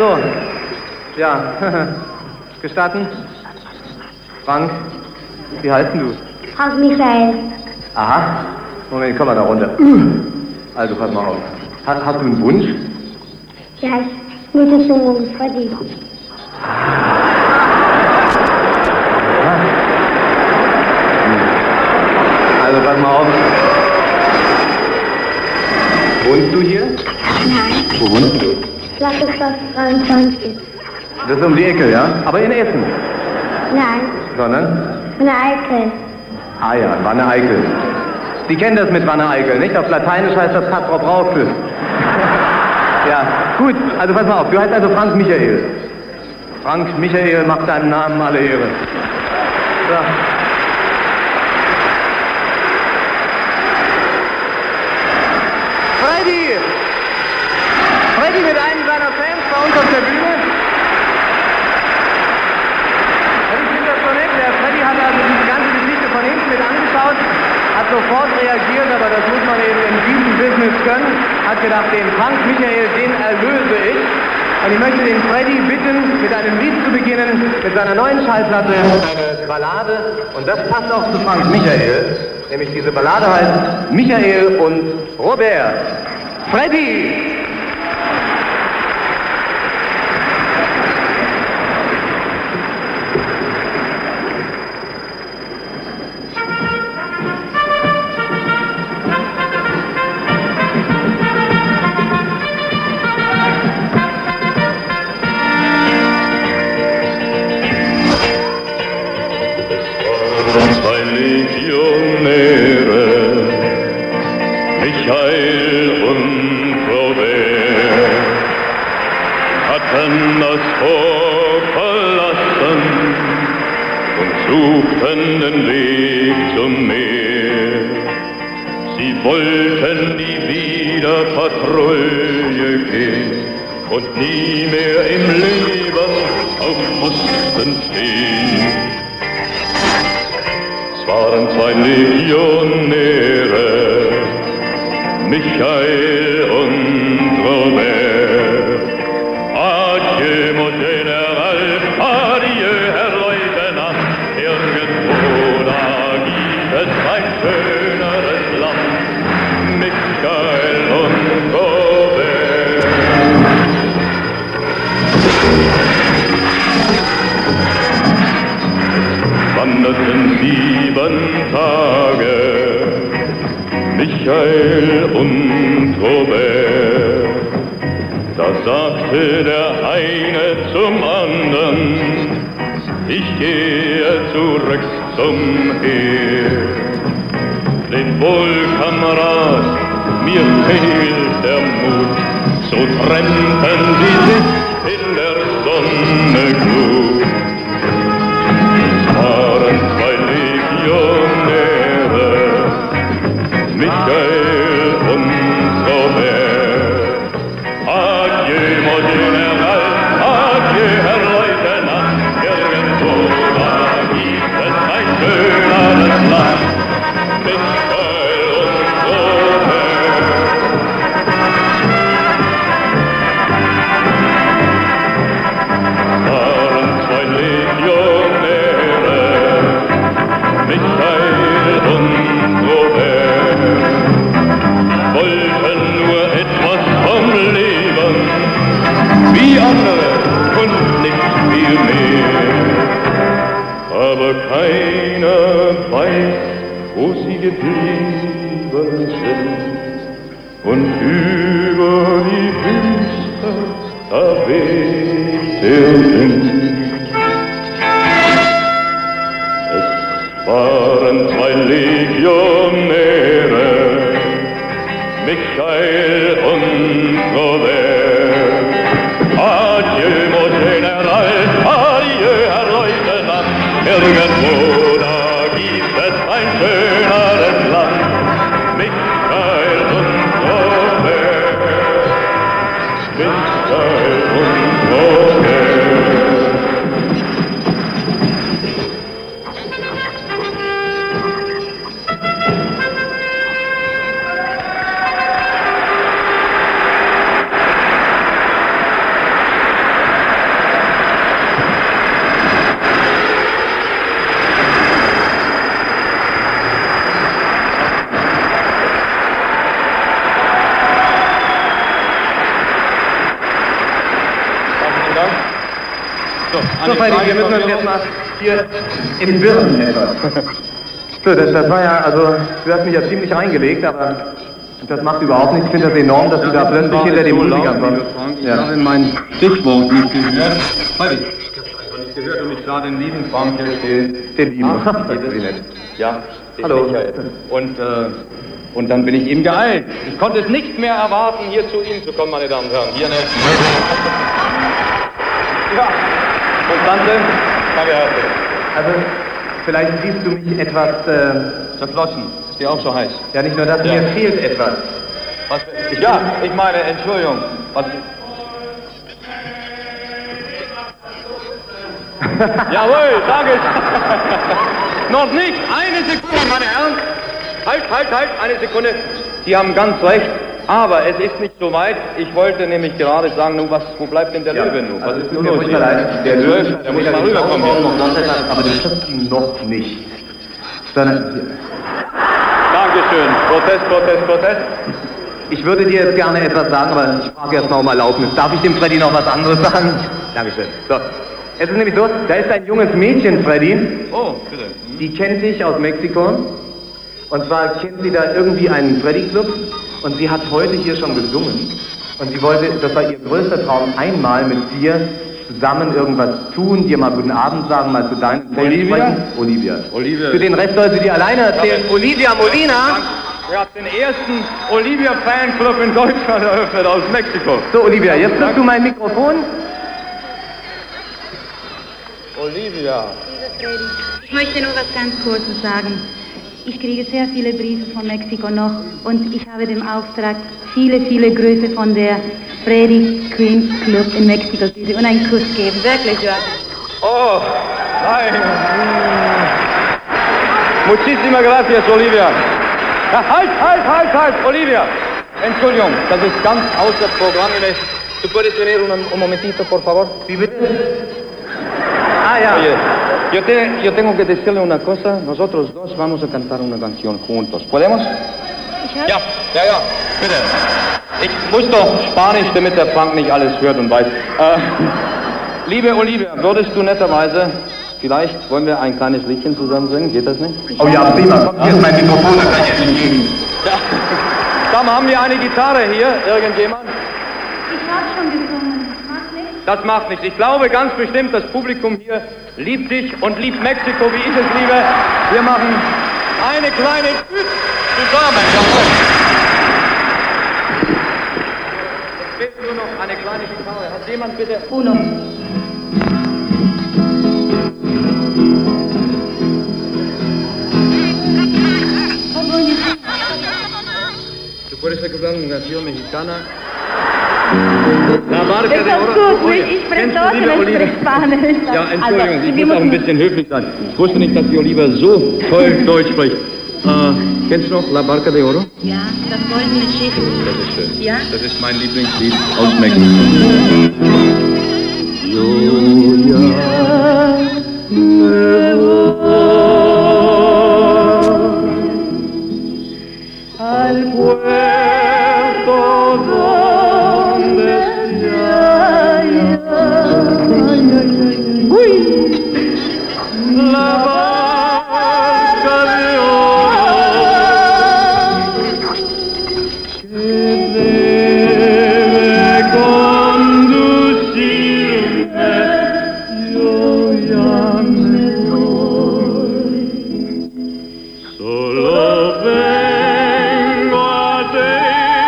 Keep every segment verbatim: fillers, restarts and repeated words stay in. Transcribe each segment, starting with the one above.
So, ja, gestatten? Frank, wie heißt denn du? Frank Michael. Aha, Moment, komm mal da runter. Also, pass mal auf. Hast, hast du einen Wunsch? Ja, ich muss es schon ungefähr die. Also, pass mal auf. Wohnst du hier? Nein. Wo wohnst du? Flaschenstoff dreiundzwanzig. Das ist um die Ecke, ja? Aber in Essen. Nein, Sondern? von der Eickel. Ah ja, Wanne-Eickel. Sie kennen das mit Wanne-Eickel, nicht? Auf Lateinisch heißt das Kastrop-Rauxel. Ja, gut, also pass mal auf, du heißt also Frank Michael. Frank Michael macht deinem Namen alle Ehre. So. Freddy! Freddy mit einem seiner Fans bei uns auf der Bühne. Ich finde das so nett, der Freddy hat also diese ganze Geschichte von hinten mit angeschaut, hat sofort reagiert, aber das muss man eben in diesem Business können, hat gedacht, den Frank Michael, den erlöse ich. Und ich möchte den Freddy bitten, mit einem Lied zu beginnen, mit seiner neuen Schallplatte, eine Ballade. Und das passt auch zu Frank Michael, nämlich diese Ballade heißt Michael und Robert. Freddy! So, Freddy, wir müssen uns jetzt mal hier entwirren etwas. So, das, das war ja, also, du hast mich ja ziemlich reingelegt, aber das macht überhaupt nichts. Ich finde das enorm, dass ja, du da plötzlich hinter dem Musikern kommst. Ich ja. habe mein Stichwort nicht gehört. Freddy, ich habe nicht gehört und ich sah den lieben Frank hier stehen. Den lieben? Ah, das ist nett. Ja, hallo. Michael. Und, äh, und dann bin ich ihm geeilt. Ich konnte es nicht mehr erwarten, hier zu Ihnen zu kommen, meine Damen und Herren. Hier eine... Ja, und Tante, danke herzlich. Also, vielleicht siehst du mich etwas... Äh, Zerflossen. Ist dir auch so heiß? Ja, nicht nur das, ja. Mir fehlt etwas. Was? Ich, ja, ich meine, Entschuldigung. Was? Jawohl, danke. Noch nicht. Eine Sekunde, meine Herren. Halt, halt, halt, eine Sekunde. Sie haben ganz recht. Aber es ist nicht so weit. Ich wollte nämlich gerade sagen, nun, was, wo bleibt denn der ja. Löwe nun? Was also ist nun los? Der, der Löwe, der muss mal rüberkommen. Aber du schaffst ihn noch nicht. Sondern... Dankeschön. Protest, Protest, Protest. Ich würde dir jetzt gerne etwas sagen, aber ich frage erst mal um Erlaubnis. Darf ich dem Freddy noch was anderes sagen? Dankeschön. So. Es ist nämlich so, da ist ein junges Mädchen, Freddy. Oh, bitte. Die kennt dich aus Mexiko. Und zwar kennt sie da irgendwie einen Freddy-Club. Und sie hat heute hier schon gesungen. Und sie wollte, das war ihr größter Traum, einmal mit dir zusammen irgendwas tun, dir mal guten Abend sagen, mal zu deinen Olivia? Olivia. Olivia. Für den Rest soll sie dir alleine erzählen. Ja, Olivia Molina. Ihr habt den ersten Olivia-Fanclub in Deutschland eröffnet aus Mexiko. So, Olivia, jetzt nimmst du mein Mikrofon. Olivia. Lieber Freddy, ich möchte nur was ganz Kurzes sagen. Ich kriege sehr viele Briefe von Mexiko noch und ich habe den Auftrag, viele, viele Grüße von der Freddy Queen Club in Mexiko und einen Kuss geben. Wirklich, ja. Oh, nein. Muchísimas gracias, Olivia. Ja, halt, halt, halt, halt, Olivia. Entschuldigung, das ist ganz außer Programm. ¿Tú puedes venir un, un momentito, por favor? Wie bitte? Ah, ja. Oye, yo, te, yo tengo que decirle una cosa. Nosotros dos vamos a cantar una canción juntos. ¿Podemos? Ja, ja, ja, bitte. Ich muss doch Spanisch, damit der Frank nicht alles hört und weiß. Äh, liebe Olivia, würdest du netterweise, vielleicht wollen wir ein kleines Liedchen zusammen singen? Geht das nicht? Oh ja, prima. Komm, hier ist mein Mikrofon. Ja. Dann haben wir eine Gitarre hier. Irgendjemand? Ich habe schon gesungen. Das macht nichts. Das macht nichts. Ich glaube ganz bestimmt, das Publikum hier liebt dich und liebt Mexiko, wie ich es liebe. Wir machen eine kleine zusammen. Jetzt fehlt nur noch eine kleine Gitarre. Hat jemand bitte? Uno. ¿Tú puedes recordar una canción mexicana? La Barca Das de ist Oro. gut, ich spreche Deutsch und ich spreche Spanisch. Ja, Entschuldigung, Also, ich muss auch ein bisschen höflich sein. Ich wusste nicht, dass die Oliver so toll Deutsch spricht. Äh, kennst du noch La Barca de Oro? Ja, das goldene Schiff. Das ist schön. Ja? Das ist mein Lieblingslied aus Mexiko. Yo ya me voy al puerto donde se halla la barca de oro que debe conducirme. Yo ya me voy, solo vengo a decir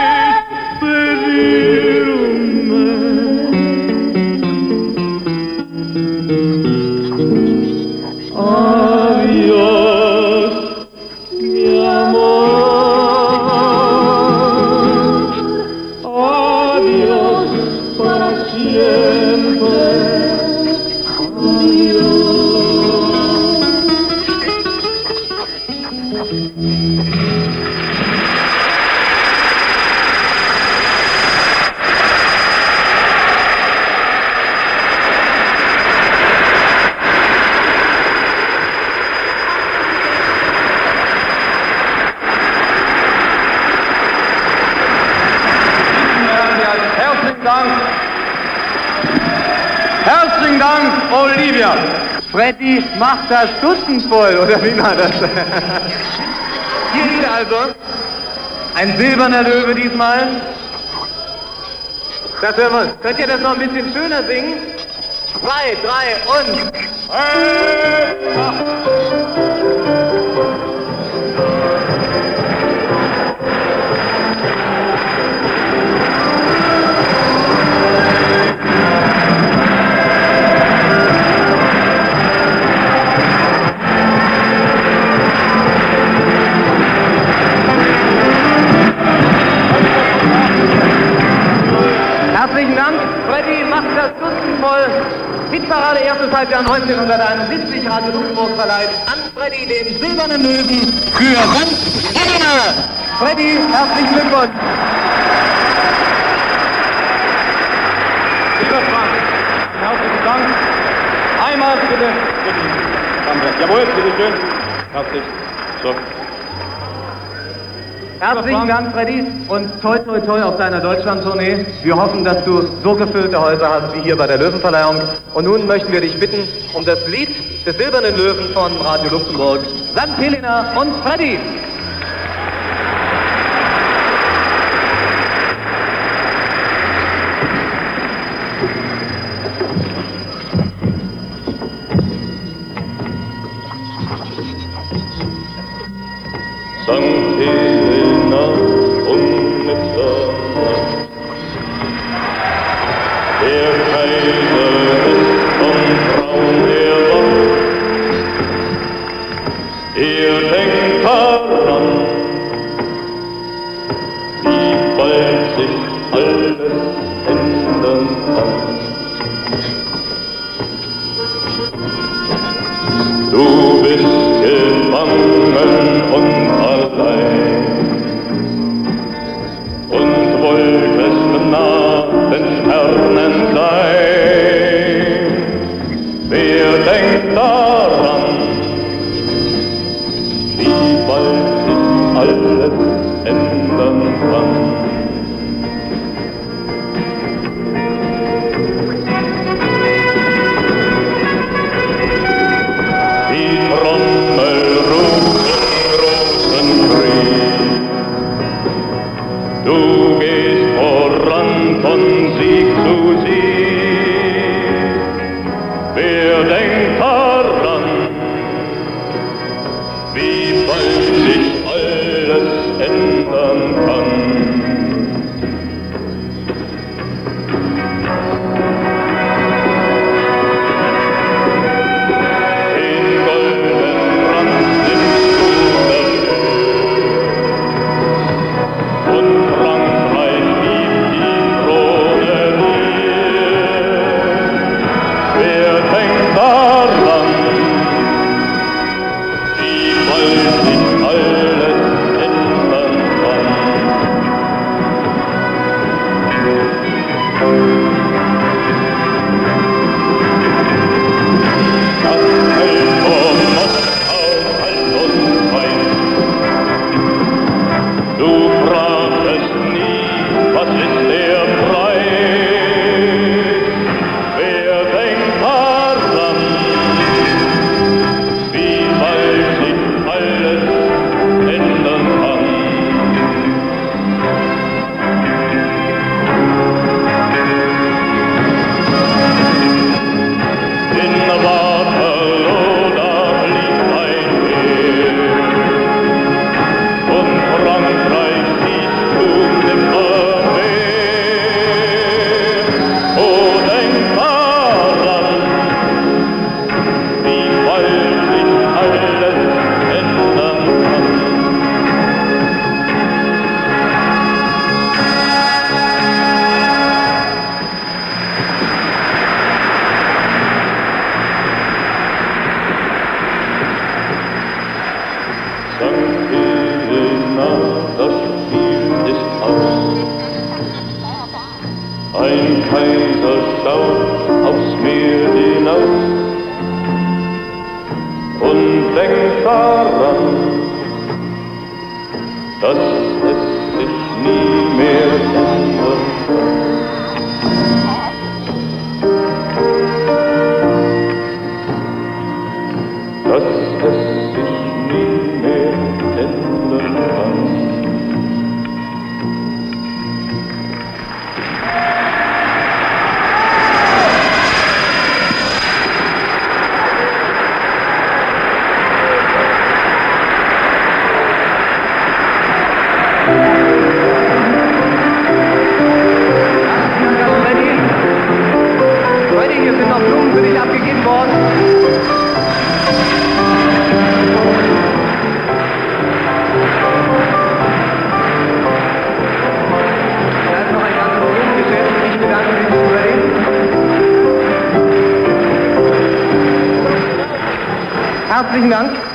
Olivia. Freddy macht das Dutzend voll, oder wie war das? Hier liegt also ein silberner Löwe diesmal. Das hören wir. Könnt ihr das noch ein bisschen schöner singen? Zwei, drei und... Hey! Herzlichen Dank. Freddy macht das Dutzend voll. Hitparade erstes Halbjahr neunzehnhunderteinundsiebzig, Radio Luxemburg verleiht an Freddy den silbernen Löwen für ganz Helena. Freddy, herzlichen Glückwunsch. Lieber Frank, herzlichen Dank. Einmal bitte. Danke. Jawohl, bitteschön. Herzlich. So. Herzlichen Dank, Freddy, und toi toi toi auf deiner Deutschland-Tournee. Wir hoffen, dass du so gefüllte Häuser hast wie hier bei der Löwenverleihung. Und nun möchten wir dich bitten um das Lied des Silbernen Löwen von Radio Luxemburg, Sankt Helena und Freddy. Sankt Helena und Mitternacht, der Kaiser ist vom Traum erwacht. Er denkt daran, wie bald sich alles ändern kann. Du bist gefangen und allein und wolltest nah den Sternen sein. Wer denkt daran, wie bald sich alles ändern kann? Du gehst voran von Sieg zu Sieg. Wer denkt daran, wie bald sich alles ändern kann? Den goldenen Rand nimmst du dafür und ein Kaiser schaut aufs Meer hinaus und denkt daran, dass es sich nie mehr ändern kann. Freddy, hier sind noch Blumen für dich abgegeben worden. Da ist noch ein ganzes Blumengeschäft. Ich bedanke mich für Freddy. Herzlichen Dank.